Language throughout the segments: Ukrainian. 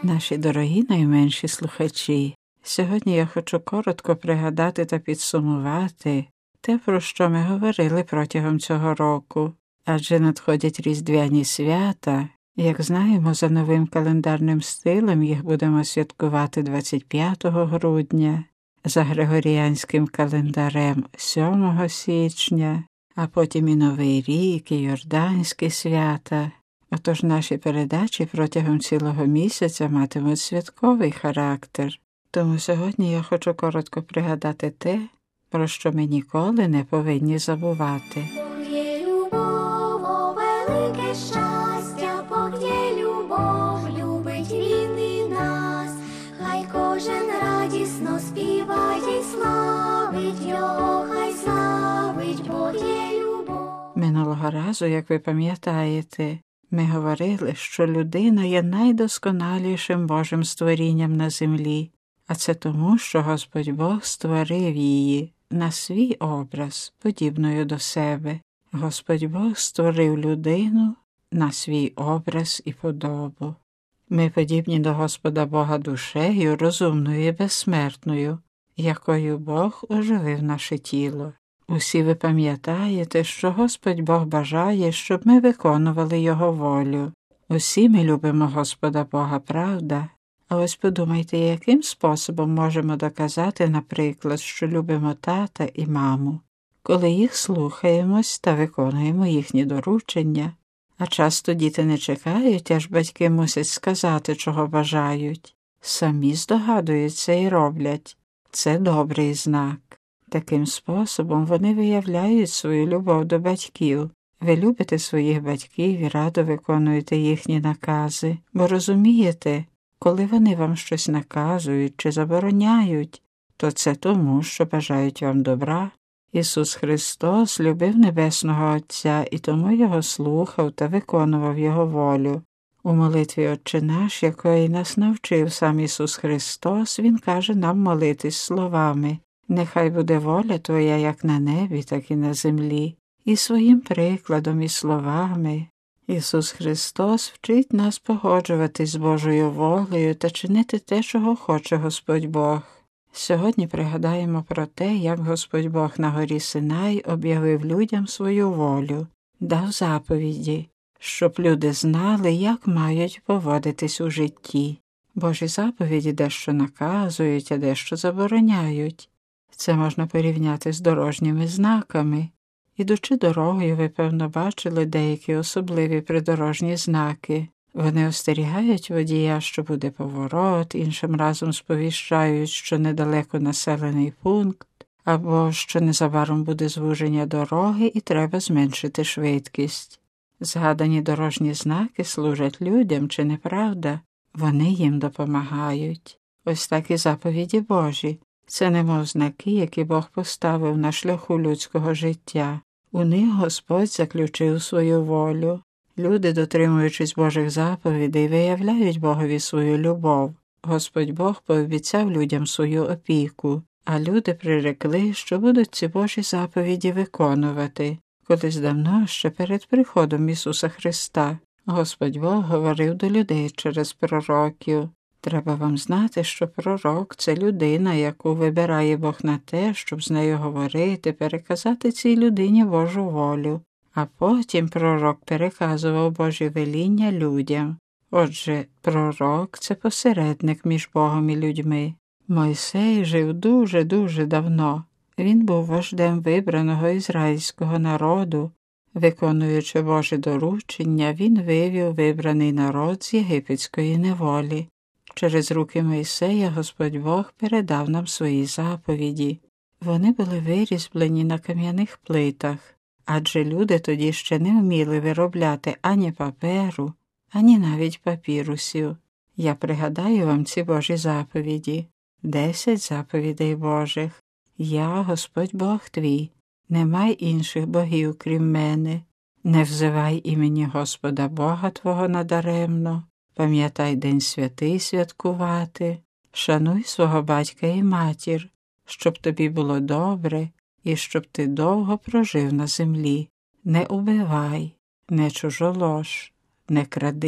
Наші дорогі найменші слухачі, сьогодні я хочу коротко пригадати та підсумувати те, про що ми говорили протягом цього року. Адже надходять різдвяні свята. Як знаємо, за новим календарним стилем їх будемо святкувати 25 грудня, за григоріанським календарем 7 січня, а потім і Новий рік, і Йорданські свята. Отож наші передачі протягом цілого місяця матимуть святковий характер. Тому сьогодні я хочу коротко пригадати те, про що ми ніколи не повинні забувати. Бог є любов, о, велике щастя, Бог є любов, любить Він і нас. Хай кожен радісно співає й славить Його, хай славить, Бог є любов. Минулого разу, як ви пам'ятаєте, ми говорили, що людина є найдосконалішим Божим створінням на землі, а це тому, що Господь Бог створив її на свій образ, подібною до себе. Господь Бог створив людину на свій образ і подобу. Ми подібні до Господа Бога душею, розумною і безсмертною, якою Бог оживив наше тіло. Усі ви пам'ятаєте, що Господь Бог бажає, щоб ми виконували Його волю. Усі ми любимо Господа Бога, правда? А ось подумайте, яким способом можемо доказати, наприклад, що любимо тата і маму, коли їх слухаємось та виконуємо їхні доручення. А часто діти не чекають, аж батьки мусять сказати, чого бажають. Самі здогадуються і роблять. Це добрий знак. Таким способом вони виявляють свою любов до батьків. Ви любите своїх батьків і радо виконуєте їхні накази, бо розумієте, коли вони вам щось наказують чи забороняють, то це тому, що бажають вам добра. Ісус Христос любив Небесного Отця і тому Його слухав та виконував Його волю. У молитві «Отче наш», якої нас навчив сам Ісус Христос, Він каже нам молитись словами «Нехай буде воля Твоя як на небі, так і на землі». І своїм прикладом і словами Ісус Христос вчить нас погоджуватись з Божою волею та чинити те, чого хоче Господь Бог. Сьогодні пригадаємо про те, як Господь Бог на горі Синай об'явив людям свою волю, дав заповіді, щоб люди знали, як мають поводитись у житті. Божі заповіді дещо наказують, а дещо забороняють. Це можна порівняти з дорожніми знаками. Ідучи дорогою, ви, певно, бачили деякі особливі придорожні знаки. Вони остерігають водія, що буде поворот, іншим разом сповіщають, що недалеко населений пункт, або що незабаром буде звуження дороги і треба зменшити швидкість. Згадані дорожні знаки служать людям, чи не правда? Вони їм допомагають. Ось так і заповіді Божі. Це немов знаки, які Бог поставив на шляху людського життя. У них Господь заключив свою волю. Люди, дотримуючись Божих заповідей, виявляють Богові свою любов. Господь Бог пообіцяв людям свою опіку, а люди прирекли, що будуть ці Божі заповіді виконувати. Колись давно, ще перед приходом Ісуса Христа, Господь Бог говорив до людей через пророків. Треба вам знати, що пророк – це людина, яку вибирає Бог на те, щоб з нею говорити, переказати цій людині Божу волю. А потім пророк переказував Божі веління людям. Отже, пророк – це посередник між Богом і людьми. Мойсей жив дуже-дуже давно. Він був вождем вибраного ізраїльського народу. Виконуючи Божі доручення, він вивів вибраний народ з єгипетської неволі. Через руки Мойсея Господь Бог передав нам свої заповіді. Вони були вирізблені на кам'яних плитах, адже люди тоді ще не вміли виробляти ані паперу, ані навіть папірусів. Я пригадаю вам ці Божі заповіді. 10 заповідей Божих. Я, Господь Бог твій, не май інших богів, крім мене. Не взивай імені Господа Бога твого надаремно. Пам'ятай день святий святкувати. Шануй свого батька і матір, щоб тобі було добре і щоб ти довго прожив на землі. Не убивай, не чужолож, не кради.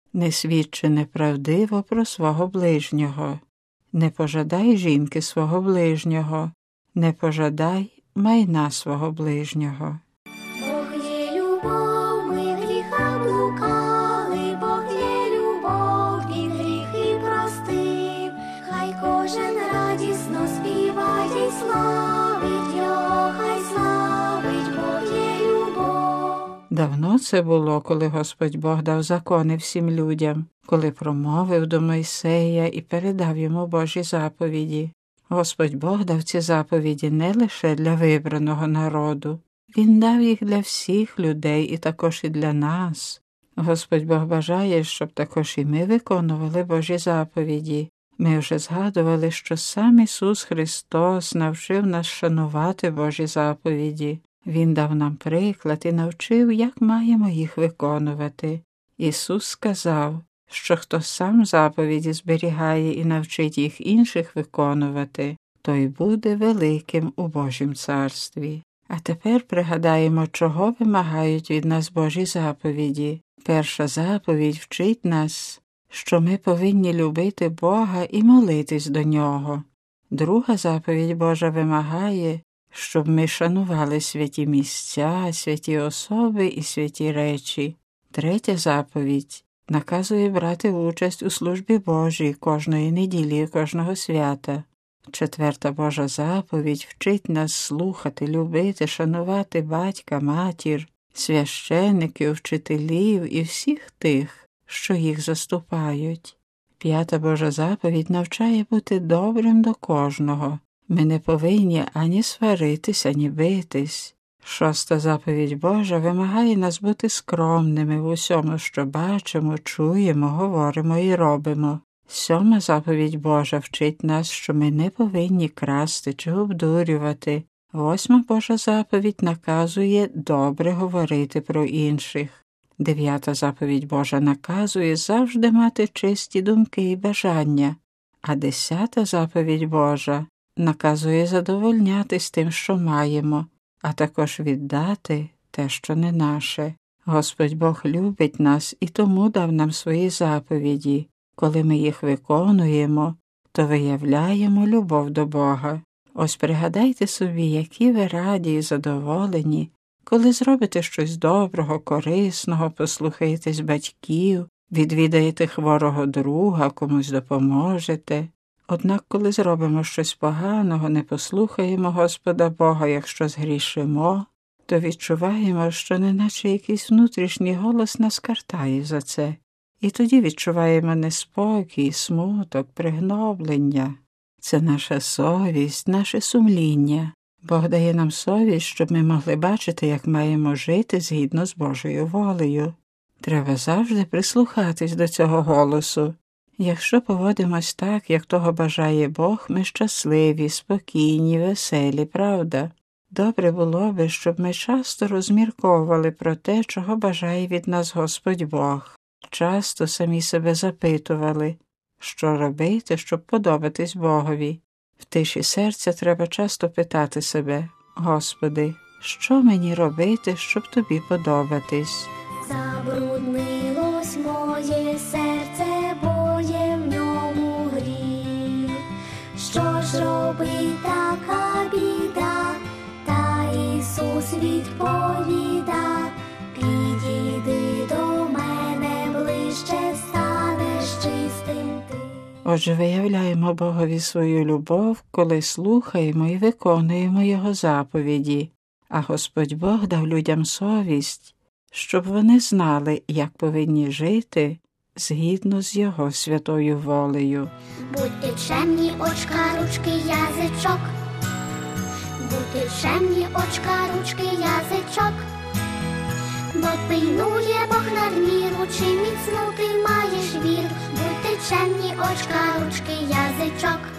Не свідчи неправдиво про свого ближнього. Не пожадай жінки свого ближнього. Не пожадай майна свого ближнього. Бог є любов, ми в гріхах блукали, Бог є любов, Він гріхи простив. Хай кожен радісно співає й славить Його, хай славить, Бог є любов. Давно це було, коли Господь Бог дав закони всім людям, коли промовив до Мойсея і передав йому Божі заповіді. Господь Бог дав ці заповіді не лише для вибраного народу. Він дав їх для всіх людей і також і для нас. Господь Бог бажає, щоб також і ми виконували Божі заповіді. Ми вже згадували, що сам Ісус Христос навчив нас шанувати Божі заповіді. Він дав нам приклад і навчив, як маємо їх виконувати. Ісус сказав, що хто сам заповіді зберігає і навчить їх інших виконувати, той буде великим у Божім царстві. А тепер пригадаємо, чого вимагають від нас Божі заповіді. Перша заповідь вчить нас, що ми повинні любити Бога і молитись до Нього. Друга заповідь Божа вимагає, щоб ми шанували святі місця, святі особи і святі речі. Третя заповідь наказує брати участь у службі Божій кожної неділі і кожного свята. Четверта Божа заповідь вчить нас слухати, любити, шанувати батька, матір, священиків, вчителів і всіх тих, що їх заступають. П'ята Божа заповідь навчає бути добрим до кожного. Ми не повинні ані сваритись, ані битись. Шоста заповідь Божа вимагає нас бути скромними в усьому, що бачимо, чуємо, говоримо і робимо. Сьома заповідь Божа вчить нас, що ми не повинні красти чи обдурювати. Восьма Божа заповідь наказує добре говорити про інших. Дев'ята заповідь Божа наказує завжди мати чисті думки і бажання. А 10-та заповідь Божа наказує задовольнятись тим, що маємо, а також віддати те, що не наше. Господь Бог любить нас і тому дав нам свої заповіді. Коли ми їх виконуємо, то виявляємо любов до Бога. Ось пригадайте собі, які ви раді і задоволені, коли зробите щось доброго, корисного, послухаєтесь батьків, відвідаєте хворого друга, комусь допоможете. Однак, коли зробимо щось поганого, не послухаємо Господа Бога, якщо згрішимо, то відчуваємо, що неначе якийсь внутрішній голос нас картає за це. І тоді відчуваємо неспокій, смуток, пригноблення. Це наша совість, наше сумління. Бог дає нам совість, щоб ми могли бачити, як маємо жити згідно з Божою волею. Треба завжди прислухатись до цього голосу. Якщо поводимось так, як того бажає Бог, ми щасливі, спокійні, веселі, правда? Добре було би, щоб ми часто розмірковували про те, чого бажає від нас Господь Бог. Часто самі себе запитували, що робити, щоб подобатись Богові. В тиші серця треба часто питати себе: Господи, що мені робити, щоб Тобі подобатись? Забруднилось моє серце, бо є в ньому гріх. Що ж робить така біда? Та Ісус відповіда: підійди до мене ближче, станеш чистим ти. Отже, виявляємо Богові свою любов, коли слухаємо і виконуємо Його заповіді. А Господь Бог дав людям совість, щоб вони знали, як повинні жити згідно з Його святою волею. Будьте чемні, очка, ручки, язичок. Будьте чемні, очка, ручки, язичок. Бо пильнує Бог надміру, чи міцну ти маєш віру. Будьте чемні, очка, ручки, язичок.